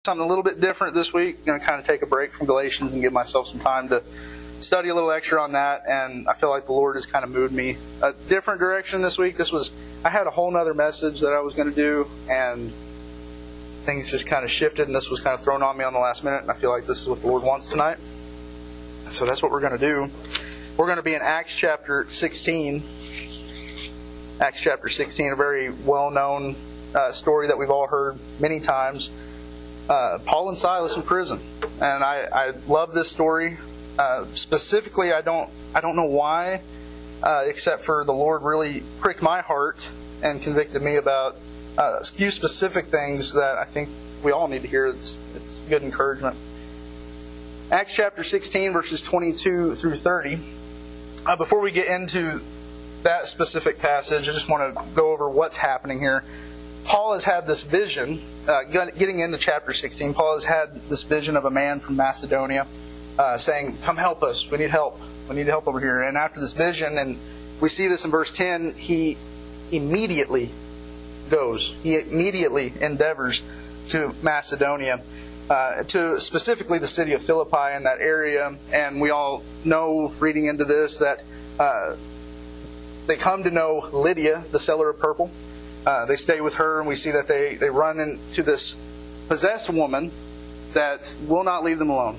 Something a little bit different this week. I'm going to kind of take a break from Galatians and give myself some time to study a little extra on that, and I feel like the Lord has kind of moved me a different direction this week. I had a whole nother message that I was going to do, and things just kind of shifted, and this was kind of thrown on me on the last minute, and I feel like this is what the Lord wants tonight. So that's what we're going to do. We're going to be in Acts chapter 16. Acts chapter 16, a very well-known story that we've all heard many times. Paul and Silas in prison, and I love this story. Specifically, I don't know why, except for the Lord really pricked my heart and convicted me about a few specific things that I think we all need to hear. It's good encouragement. Acts chapter 16, verses 22 through 30. Before we get into that specific passage, I just want to go over what's happening here. Paul has had this vision, getting into chapter 16, Paul has had this vision of a man from Macedonia saying, "Come help us, we need help. We need help over here." And after this vision, and we see this in verse 10, he immediately goes. He immediately endeavors to Macedonia, to specifically the city of Philippi in that area. And we all know, reading into this, that they come to know Lydia, the seller of purple. They stay with her, and we see that they run into this possessed woman that will not leave them alone.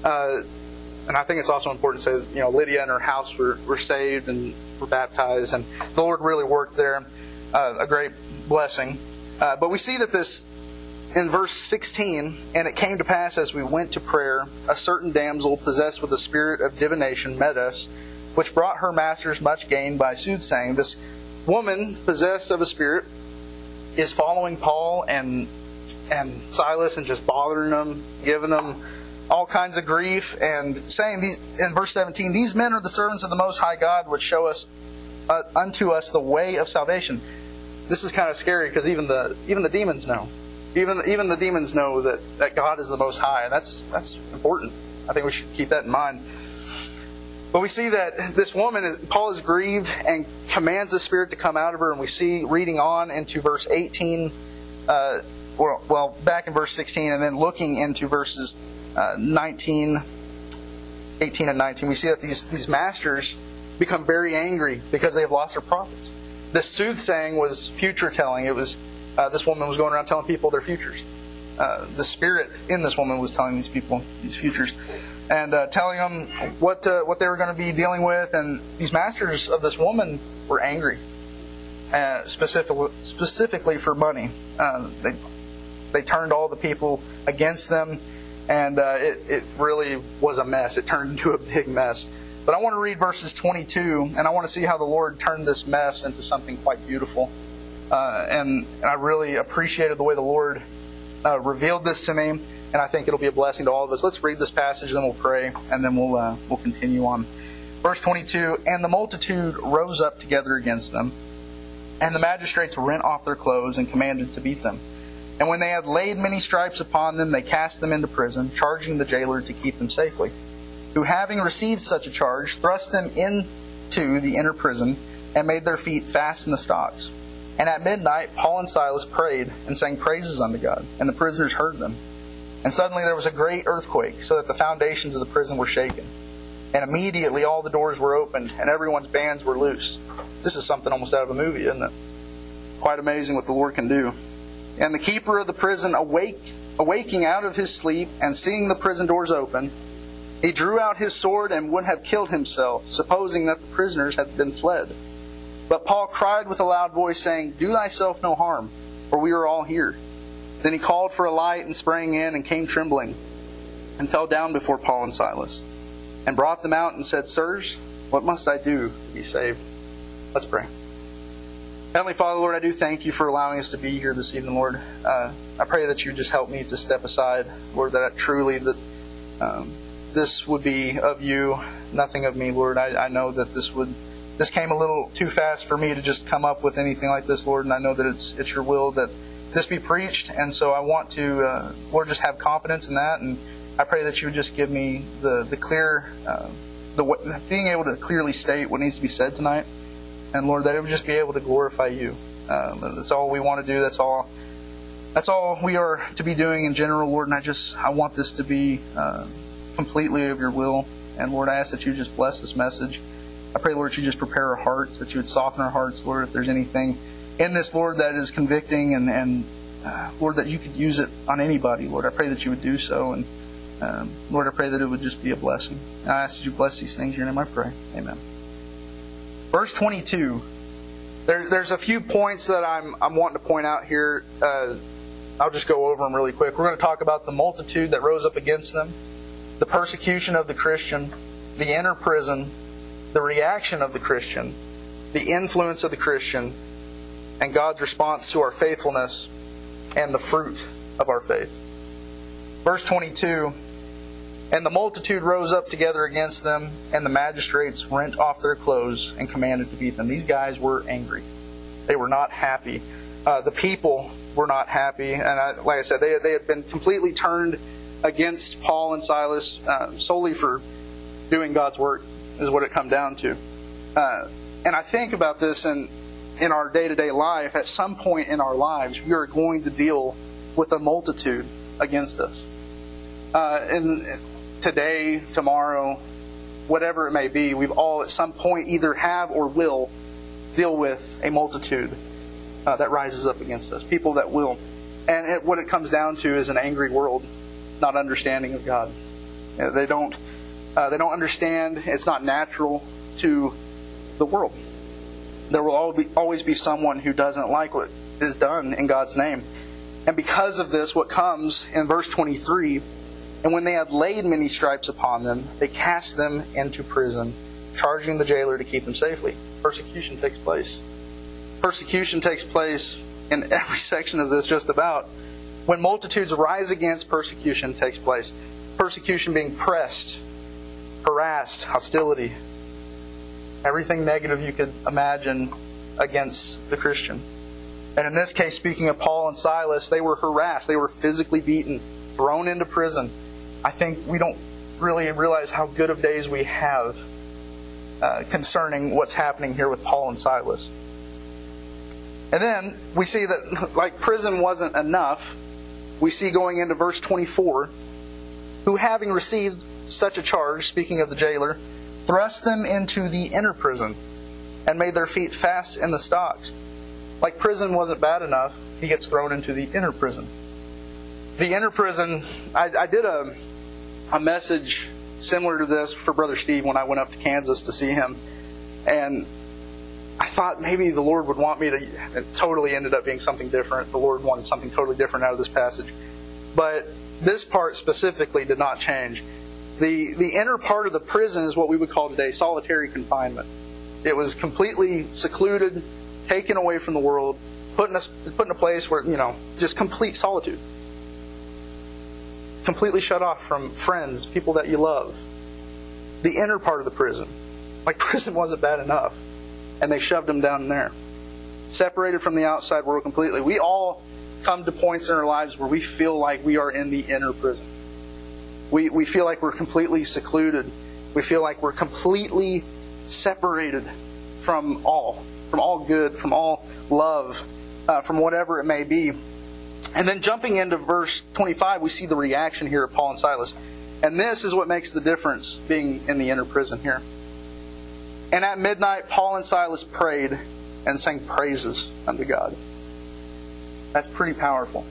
And I think it's also important to say, Lydia and her house were saved and were baptized, and the Lord really worked there, a great blessing. But we see that this, in verse 16, "And it came to pass as we went to prayer, a certain damsel possessed with a spirit of divination met us, which brought her masters much gain by soothsaying." This woman possessed of a spirit is following Paul and Silas and just bothering them, giving them all kinds of grief, and saying in verse 17, "These men are the servants of the Most High God, which show us unto us the way of salvation." This is kind of scary because even the demons know. Even the demons know that God is the Most High, and that's important. I think we should keep that in mind. But we see that this woman, Paul is grieved and commands the spirit to come out of her. And we see, reading on into verse 18, back in verse 16, and then looking into verses 18 and 19, we see that these masters become very angry because they have lost their prophets. This soothsaying was future telling. It was this woman was going around telling people their futures. The spirit in this woman was telling these people these futures, and telling them what they were going to be dealing with. And these masters of this woman were angry, specifically for money. They turned all the people against them, and it really was a mess. It turned into a big mess. But I want to read verses 22, and I want to see how the Lord turned this mess into something quite beautiful. And I really appreciated the way the Lord revealed this to me, and I think it'll be a blessing to all of us. Let's read this passage, then we'll pray, and then we'll continue on. Verse 22, "And the multitude rose up together against them, and the magistrates rent off their clothes and commanded to beat them. And when they had laid many stripes upon them, they cast them into prison, charging the jailer to keep them safely, who, having received such a charge, thrust them into the inner prison, and made their feet fast in the stocks. And at midnight Paul and Silas prayed and sang praises unto God, and the prisoners heard them. And suddenly there was a great earthquake, so that the foundations of the prison were shaken. And immediately all the doors were opened, and everyone's bands were loosed." This is something almost out of a movie, isn't it? Quite amazing what the Lord can do. "And the keeper of the prison awaking out of his sleep, and seeing the prison doors open, he drew out his sword and would have killed himself, supposing that the prisoners had been fled. But Paul cried with a loud voice, saying, 'Do thyself no harm, for we are all here.' Then he called for a light, and sprang in, and came trembling, and fell down before Paul and Silas, and brought them out, and said, 'Sirs, what must I do to be saved?'" Let's pray. Heavenly Father, Lord, I do thank you for allowing us to be here this evening, Lord. I pray that you just help me to step aside, Lord, that truly this would be of you, nothing of me, Lord. I know that this came a little too fast for me to just come up with anything like this, Lord, and I know that it's your will that this be preached, and so I want to, Lord, just have confidence in that, and I pray that you would just give me the clear, being able to clearly state what needs to be said tonight, and Lord, that it would just be able to glorify you. That's all we want to do. That's all That's all we are to be doing in general, Lord, and I want this to be completely of your will. And Lord, I ask that you just bless this message. I pray, Lord, that you just prepare our hearts, that you would soften our hearts, Lord, if there's anything in this, Lord, that is convicting, and Lord, that you could use it on anybody, Lord. I pray that you would do so, and Lord, I pray that it would just be a blessing. I ask that you bless these things in your name, I pray. Amen. Verse 22. There's a few points that I'm wanting to point out here. I'll just go over them really quick. We're going to talk about the multitude that rose up against them, the persecution of the Christian, the inner prison, the reaction of the Christian, the influence of the Christian, and God's response to our faithfulness and the fruit of our faith. Verse 22, and the multitude rose up together against them, and the magistrates rent off their clothes and commanded to beat them. These guys were angry. They were not happy. The people were not happy. And like I said, they had been completely turned against Paul and Silas solely for doing God's work, is what it come down to. And I think about this in our day-to-day life. At some point in our lives, we are going to deal with a multitude against us. And today, tomorrow, whatever it may be, we've all at some point either have or will deal with a multitude that rises up against us. People that will. And what it comes down to is an angry world, not understanding of God. They don't understand. It's not natural to the world. There will always be someone who doesn't like what is done in God's name. And because of this, what comes in verse 23, and when they had laid many stripes upon them, they cast them into prison, charging the jailer to keep them safely. Persecution takes place. Persecution takes place in every section of this, just about. When multitudes rise against, persecution takes place. Persecution being pressed, harassed, hostility, everything negative you could imagine against the Christian. And in this case, speaking of Paul and Silas, they were harassed. They were physically beaten, thrown into prison. I think we don't really realize how good of days we have concerning what's happening here with Paul and Silas. And then we see that, like, prison wasn't enough. We see going into verse 24, who having received such a charge, speaking of the jailer, thrust them into the inner prison and made their feet fast in the stocks. Like prison wasn't bad enough, he gets thrown into the inner prison. The inner prison, I did a message similar to this for Brother Steve when I went up to Kansas to see him. And I thought maybe the Lord would want me to, it totally ended up being something different. The Lord wanted something totally different out of this passage. But this part specifically did not change. The inner part of the prison is what we would call today solitary confinement. It was completely secluded, taken away from the world, put in a place where, just complete solitude. Completely shut off from friends, people that you love. The inner part of the prison. Like prison wasn't bad enough. And they shoved them down in there. Separated from the outside world completely. We all come to points in our lives where we feel like we are in the inner prison. We feel like we're completely secluded. We feel like we're completely separated from all good, from all love, from whatever it may be. And then jumping into verse 25, we see the reaction here of Paul and Silas. And this is what makes the difference being in the inner prison here. And at midnight, Paul and Silas prayed and sang praises unto God. That's pretty powerful.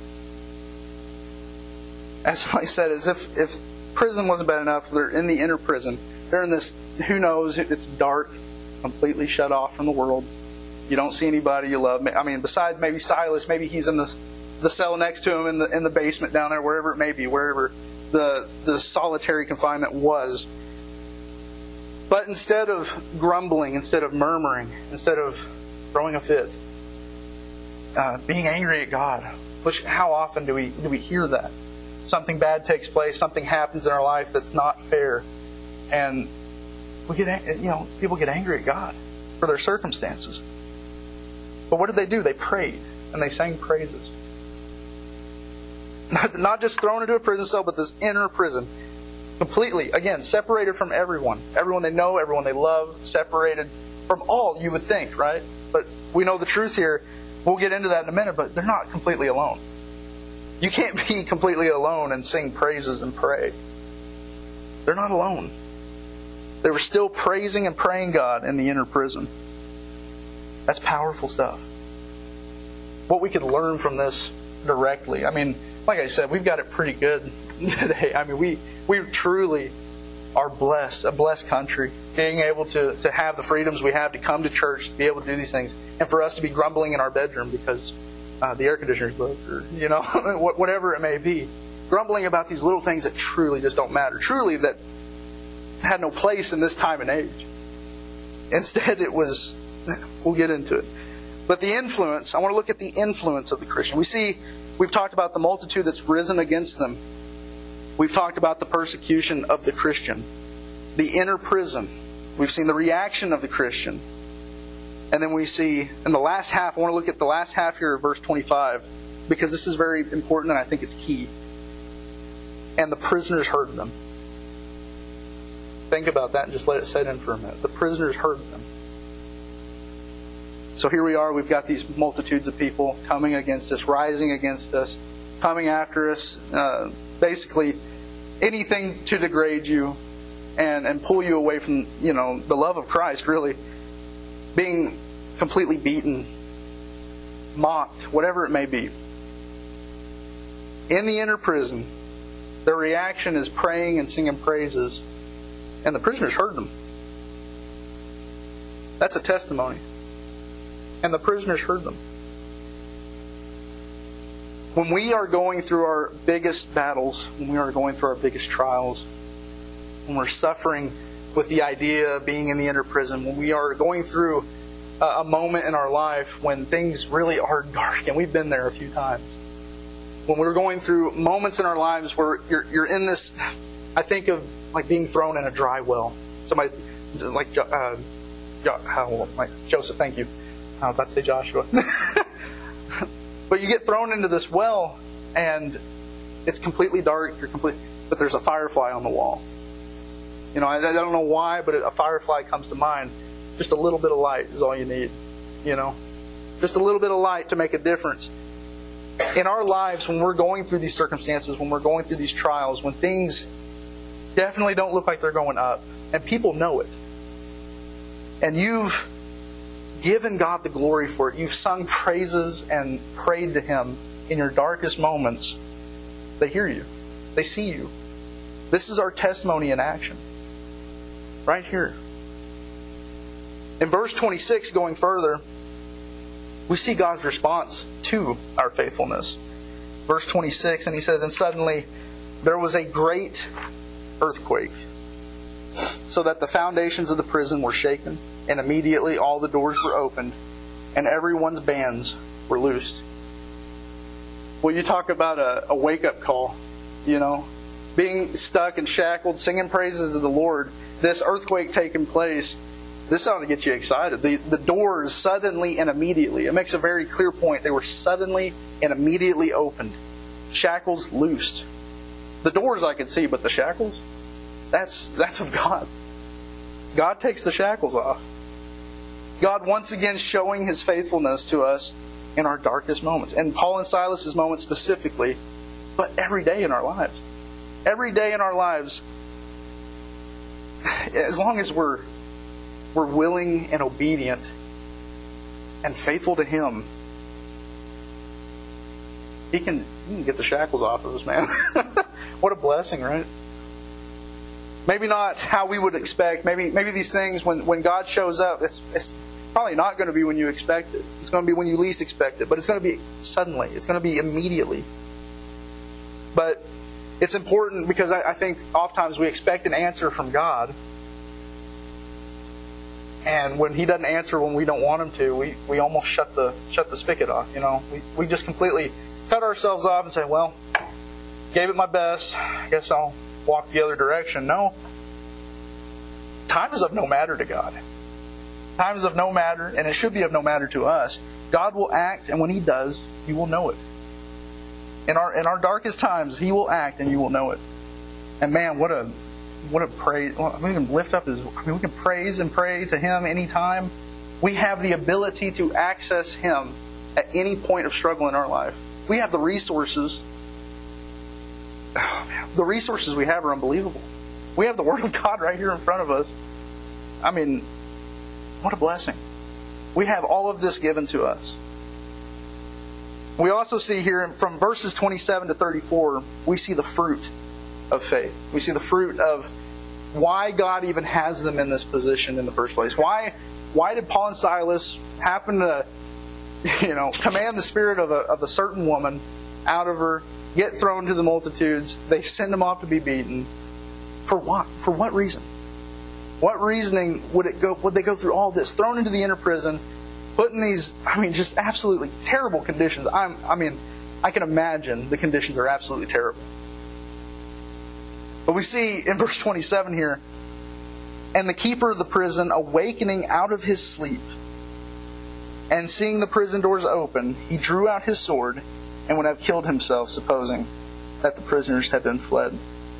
As I said, as if prison wasn't bad enough, they're in the inner prison. They're in this, who knows, it's dark, completely shut off from the world. You don't see anybody you love. I mean, besides maybe Silas, maybe he's in the cell next to him in the basement down there, wherever it may be, wherever the solitary confinement was. But instead of grumbling, instead of murmuring, instead of throwing a fit, being angry at God, which how often do we hear that? Something bad takes place, something happens in our life that's not fair, and people get angry at God for their circumstances. But what did they do? They prayed and they sang praises. Not just thrown into a prison cell, but this inner prison. Completely, again, separated from everyone. Everyone they know, everyone they love, separated from all, you would think, right? But we know the truth here. We'll get into that in a minute, but they're not completely alone. You can't be completely alone and sing praises and pray. They're not alone. They were still praising and praying God in the inner prison. That's powerful stuff. What we could learn from this directly. I mean, like I said, we've got it pretty good today. I mean, we truly are blessed, a blessed country, being able to have the freedoms we have to come to church, to be able to do these things, and for us to be grumbling in our bedroom because the air conditioner's broke, or whatever it may be, grumbling about these little things that truly just don't matter, truly that had no place in this time and age. Instead, it was, we'll get into it. But the influence, I want to look at the influence of the Christian. We've talked about the multitude that's risen against them. We've talked about the persecution of the Christian, the inner prison. We've seen the reaction of the Christian. And then we see in the last half, I want to look at the last half here of verse 25, because this is very important and I think it's key. And the prisoners heard them. Think about that and just let it set in for a minute. The prisoners heard them. So here we are, we've got these multitudes of people coming against us, rising against us, coming after us, basically anything to degrade you and pull you away from, the love of Christ, really. Being completely beaten, mocked, whatever it may be. In the inner prison, their reaction is praying and singing praises, and the prisoners heard them. That's a testimony. And the prisoners heard them. When we are going through our biggest battles, when we are going through our biggest trials, when we're suffering with the idea of being in the inner prison, when we are going through a moment in our life when things really are dark, and we've been there a few times, when we're going through moments in our lives where you're in this, I think of like being thrown in a dry well. Somebody like Joseph, thank you. I was about to say Joshua. But you get thrown into this well, and it's completely dark. But there's a firefly on the wall. I don't know why, but a firefly comes to mind. Just a little bit of light is all you need. Just a little bit of light to make a difference. In our lives, when we're going through these circumstances, when we're going through these trials, when things definitely don't look like they're going up, and people know it, and you've given God the glory for it, you've sung praises and prayed to Him in your darkest moments, they hear you. They see you. This is our testimony in action. Right here. In verse 26, going further, we see God's response to our faithfulness. Verse 26, and He says, "And suddenly there was a great earthquake, so that the foundations of the prison were shaken, and immediately all the doors were opened, and everyone's bands were loosed." Well, you talk about a wake-up call, being stuck and shackled, singing praises to the Lord, this earthquake taking place, this ought to get you excited. The doors suddenly and immediately, it makes a very clear point, they were suddenly and immediately opened. Shackles loosed. The doors I could see, but the shackles? That's of God. God takes the shackles off. God once again showing His faithfulness to us in our darkest moments. And Paul and Silas's moments specifically, but every day in our lives. Every day in our lives, as long as we're willing and obedient and faithful to Him, He can get the shackles off of us, man. What a blessing, right? Maybe not how we would expect. Maybe these things, when God shows up, it's probably not going to be when you expect it. It's going to be when you least expect it. But it's going to be suddenly. It's going to be immediately. But it's important because I think oftentimes we expect an answer from God. And when He doesn't answer when we don't want Him to, we almost shut the spigot off. We just completely cut ourselves off and say, well, gave it my best. I guess I'll walk the other direction. No. Time is of no matter to God. Time is of no matter, and it should be of no matter to us. God will act, and when He does, you will know it. In our darkest times, He will act, and you will know it. And man, what a praise! We can lift up we can praise and pray to Him anytime. We have the ability to access Him at any point of struggle in our life. We have the resources the resources we have are unbelievable. We have the Word of God right here in front of us. I mean, what a blessing. We have all of this given to us. We also see here from verses 27 to 34, we see the fruit of faith. We see the fruit of why God even has them in this position in the first place. Why did Paul and Silas happen to, command the spirit of a certain woman out of her, get thrown to the multitudes? They send them off to be beaten. For what? For what reason? What reasoning would they go through all this? Thrown into the inner prison, put in these, just absolutely terrible conditions. I can imagine the conditions are absolutely terrible. But we see in verse 27 here, and the keeper of the prison, awakening out of his sleep, and seeing the prison doors open, he drew out his sword and would have killed himself, supposing that the prisoners had been fled.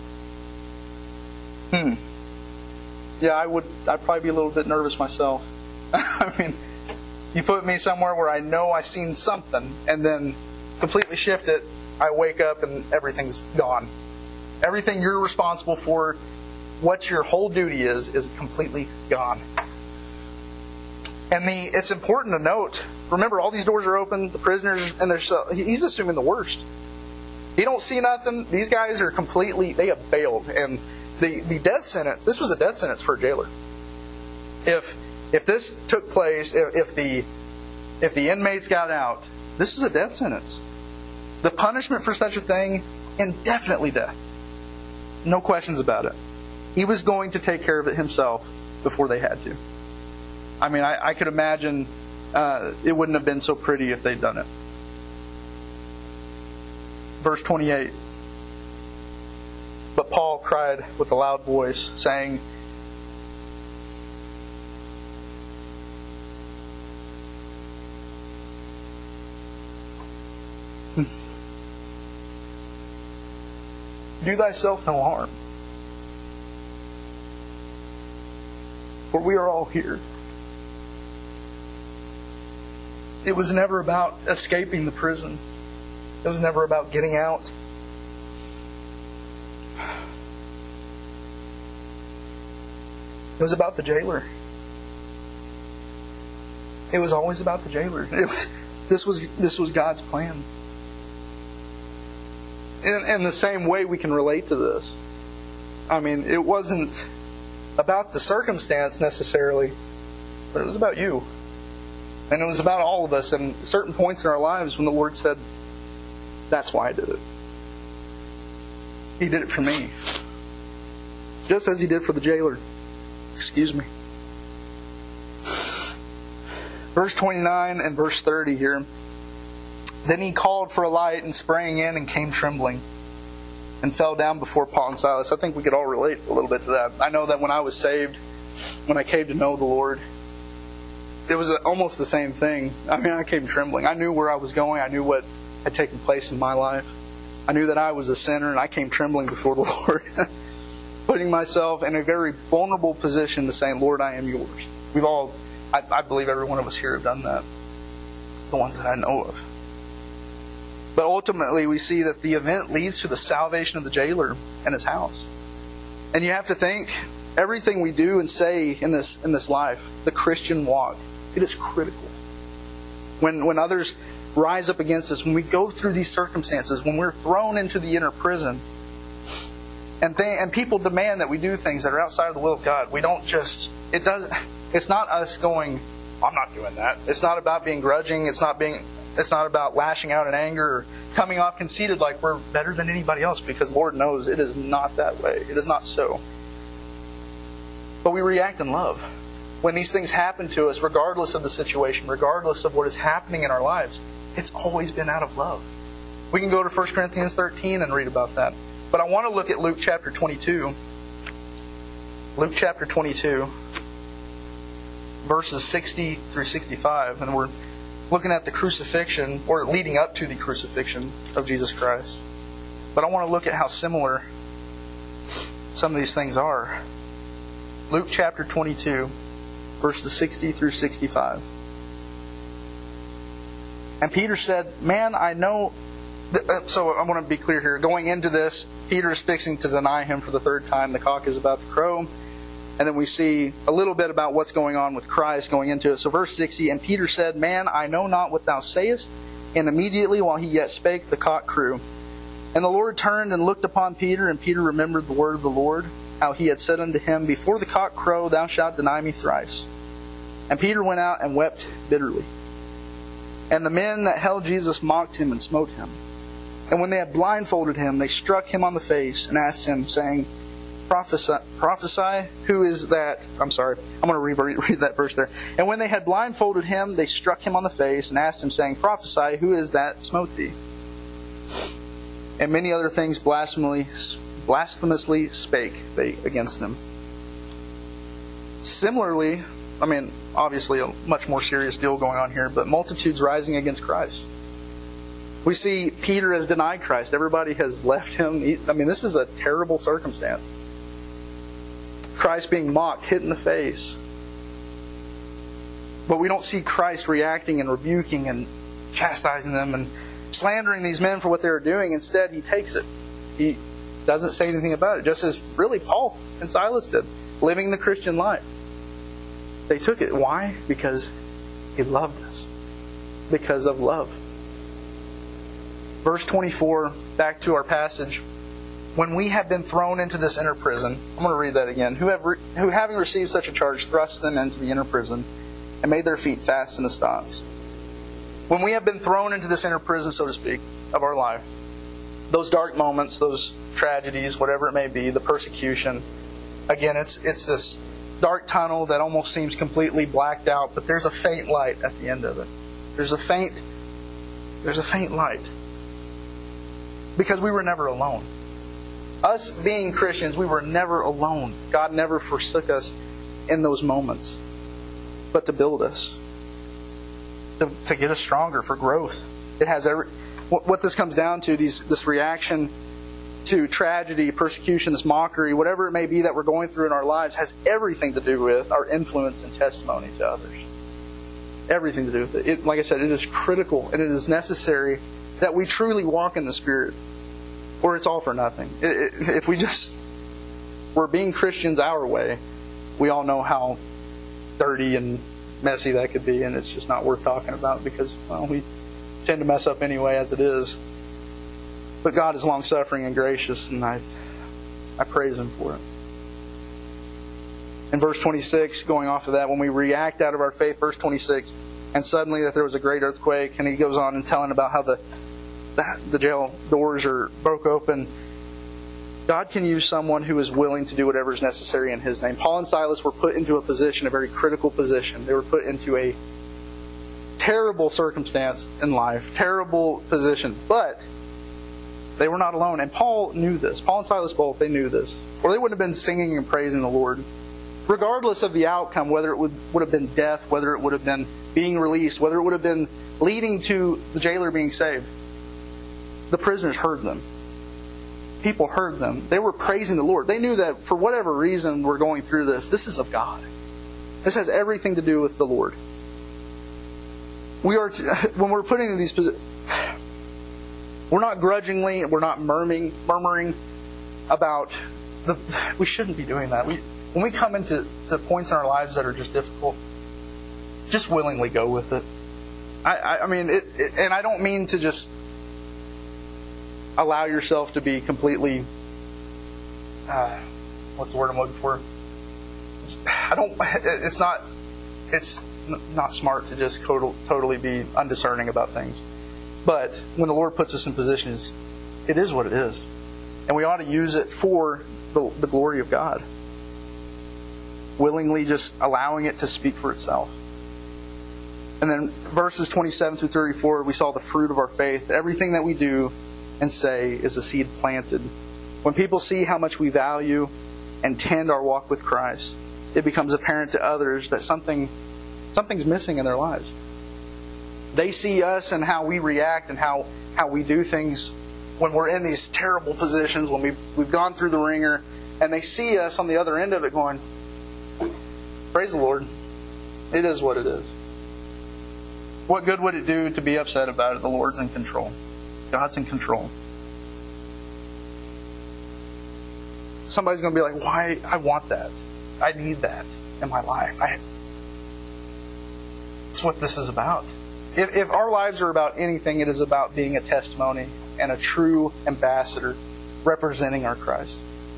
Yeah, I'd probably be a little bit nervous myself. You put me somewhere where I know I've seen something, and then completely shift it, I wake up and everything's gone. Everything you're responsible for, what your whole duty is completely gone. And it's important to note, remember, all these doors are open, the prisoners, and he's assuming the worst. He don't see nothing. These guys are they have bailed. And the death sentence, this was a death sentence for a jailer. If this took place, if the inmates got out, this is a death sentence. The punishment for such a thing, indefinitely death. No questions about it. He was going to take care of it himself before they had to. I could imagine it wouldn't have been so pretty if they'd done it. Verse 28. But Paul cried with a loud voice, saying, do thyself no harm, for we are all here. It was never about escaping the prison. It was never about getting out. It was about the jailer. It was always about the jailer. This was God's plan. In the same way we can relate to this. It wasn't about the circumstance necessarily, but it was about you. And it was about all of us and certain points in our lives when the Lord said, that's why I did it. He did it for me. Just as He did for the jailer. Excuse me. Verse 29 and verse 30 here. Then he called for a light and sprang in and came trembling and fell down before Paul and Silas. I think we could all relate a little bit to that. I know that when I was saved, when I came to know the Lord, it was almost the same thing. I came trembling. I knew where I was going. I knew what had taken place in my life. I knew that I was a sinner, and I came trembling before the Lord, putting myself in a very vulnerable position to saying, Lord, I am yours. I believe every one of us here have done that. The ones that I know of. But ultimately, we see that the event leads to the salvation of the jailer and his house. And you have to think, everything we do and say in this life, the Christian walk, it is critical. When others rise up against us, when we go through these circumstances, when we're thrown into the inner prison, and people demand that we do things that are outside of the will of God, we don't just... It's not us going, I'm not doing that. It's not about being grudging. It's not about lashing out in anger or coming off conceited like we're better than anybody else, because Lord knows it is not that way. It is not so. But we react in love. When these things happen to us, regardless of the situation, regardless of what is happening in our lives, it's always been out of love. We can go to 1 Corinthians 13 and read about that. But I want to look at Luke chapter 22. Luke chapter 22, verses 60 through 65. And we're looking at the crucifixion, or leading up to the crucifixion of Jesus Christ. But I want to look at how similar some of these things are. Luke chapter 22, verses 60 through 65. And Peter said, Man, I know So I want to be clear here. Going into this, Peter is fixing to deny him for the third time. The cock is about to crow. And then we see a little bit about what's going on with Christ going into it. So verse 60, and Peter said, Man, I know not what thou sayest. And immediately while he yet spake, the cock crew. And the Lord turned and looked upon Peter, and Peter remembered the word of the Lord, how he had said unto him, Before the cock crow, thou shalt deny me thrice. And Peter went out and wept bitterly. And the men that held Jesus mocked him and smote him. And when they had blindfolded him, they struck him on the face and asked him, saying, Prophesy, who is that? I'm sorry, I'm going to read that verse there. And when they had blindfolded him, they struck him on the face and asked him, saying, Prophesy, who is that smote thee? And many other things blasphemously spake they against them. Similarly, obviously a much more serious deal going on here, but multitudes rising against Christ. We see Peter has denied Christ. Everybody has left him. This is a terrible circumstance. Christ being mocked, hit in the face. But we don't see Christ reacting and rebuking and chastising them and slandering these men for what they were doing. Instead, he takes it. He doesn't say anything about it, just as really Paul and Silas did, living the Christian life. They took it. Why? Because he loved us. Because of love. Verse 24, back to our passage. When we have been thrown into this inner prison, I'm going to read that again. Who having received such a charge, thrust them into the inner prison and made their feet fast in the stocks. When we have been thrown into this inner prison, so to speak, of our life, those dark moments, those tragedies, whatever it may be, the persecution, again, it's this dark tunnel that almost seems completely blacked out, but there's a faint light at the end of it. There's a faint light. Because we were never alone. Us being Christians, we were never alone. God never forsook us in those moments, but to build us, to get us stronger for growth. It has what this comes down to, this reaction to tragedy, persecution, this mockery, whatever it may be that we're going through in our lives, has everything to do with our influence and testimony to others. Everything to do with it. Like I said, it is critical and it is necessary that we truly walk in the Spirit, or it's all for nothing. If we're being Christians our way, we all know how dirty and messy that could be, and it's just not worth talking about because, we tend to mess up anyway as it is. But God is long-suffering and gracious, and I praise Him for it. In verse 26, going off of that, when we react out of our faith, verse 26, and suddenly that there was a great earthquake, and he goes on and telling about how the jail doors are broke open. God can use someone who is willing to do whatever is necessary in His name. Paul and Silas were put into a position, a very critical position. They were put into a terrible circumstance in life, terrible position, but they were not alone. And Paul knew this. Paul and Silas both, they knew this. Or they wouldn't have been singing and praising the Lord. Regardless of the outcome, whether it would have been death, whether it would have been being released, whether it would have been leading to the jailer being saved, the prisoners heard them. People heard them. They were praising the Lord. They knew that for whatever reason we're going through this is of God. This has everything to do with the Lord. When we're putting in these positions, we're not grudgingly, we're not murmuring about we shouldn't be doing that. When we come into points in our lives that are just difficult, just willingly go with it. And I don't mean to just allow yourself to be completely, what's the word I'm looking for? It's not smart to just totally be undiscerning about things. But when the Lord puts us in positions, it is what it is. And we ought to use it for the glory of God. Willingly just allowing it to speak for itself. And then verses 27 through 34, we saw the fruit of our faith. Everything that we do and say is a seed planted. When people see how much we value and tend our walk with Christ, it becomes apparent to others that something's missing in their lives. They see us and how we react and how we do things when we're in these terrible positions, when we've gone through the ringer, and they see us on the other end of it going, praise the Lord. It is what it is. What good would it do to be upset about it? The Lord's in control. God's in control. Somebody's going to be like, why? I want that. I need that in my life. It's what this is about. If our lives are about anything, it is about being a testimony and a true ambassador representing our Christ.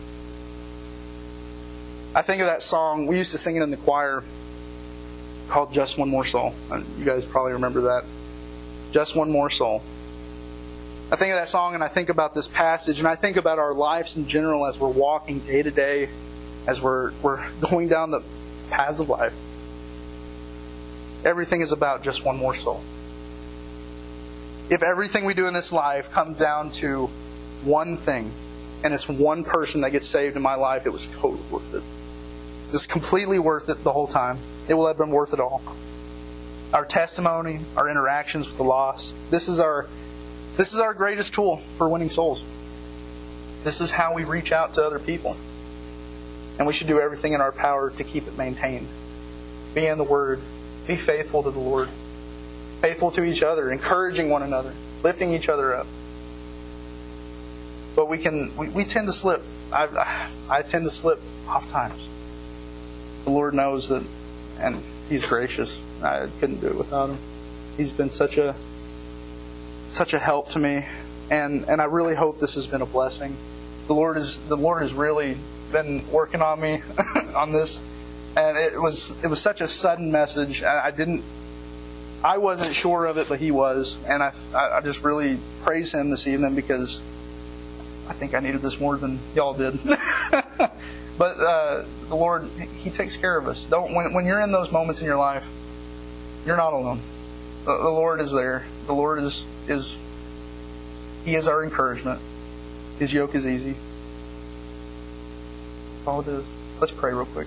I think of that song, we used to sing it in the choir, called Just One More Soul. You guys probably remember that. Just One More Soul. I think of that song and I think about this passage, and I think about our lives in general as we're walking day to day, as we're going down the paths of life. Everything is about just one more soul. If everything we do in this life comes down to one thing, and it's one person that gets saved in my life, it was totally worth it. It's completely worth it the whole time. It will have been worth it all. Our testimony, our interactions with the lost, this is our greatest tool for winning souls. This is how we reach out to other people. And we should do everything in our power to keep it maintained. Be in the Word. Be faithful to the Lord. Faithful to each other, encouraging one another, lifting each other up. But we tend to slip. I tend to slip oft times. The Lord knows that, and He's gracious. I couldn't do it without Him. He's been such a help to me, and I really hope this has been a blessing. The Lord has really been working on me on this, and it was such a sudden message. I wasn't sure of it, but He was, and I just really praise Him this evening because I think I needed this more than y'all did. But the Lord, He takes care of us. When you're in those moments in your life, you're not alone. The Lord is there. The Lord is He is our encouragement. His yoke is easy. That's all it is. Let's pray real quick.